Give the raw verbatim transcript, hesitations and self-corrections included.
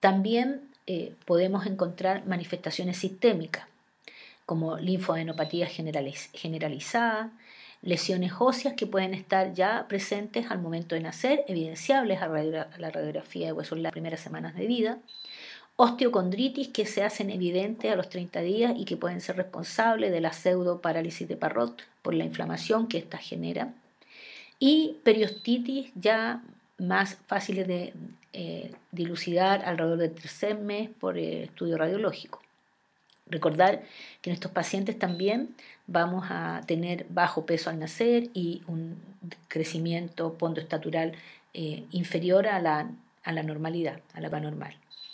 También eh, podemos encontrar manifestaciones sistémicas, como linfadenopatía generaliz generalizada, lesiones óseas que pueden estar ya presentes al momento de nacer, evidenciables a, radio a la radiografía de huesos en las primeras semanas de vida, osteocondritis que se hacen evidentes a los treinta días y que pueden ser responsables de la pseudoparálisis de Parrot por la inflamación que ésta genera, y periostitis ya más fáciles de eh, dilucidar alrededor del tercer mes por eh, estudio radiológico. Recordar que en estos pacientes también vamos a tener bajo peso al nacer y un crecimiento pondoestatural eh, inferior a la, a la normalidad, a la normal.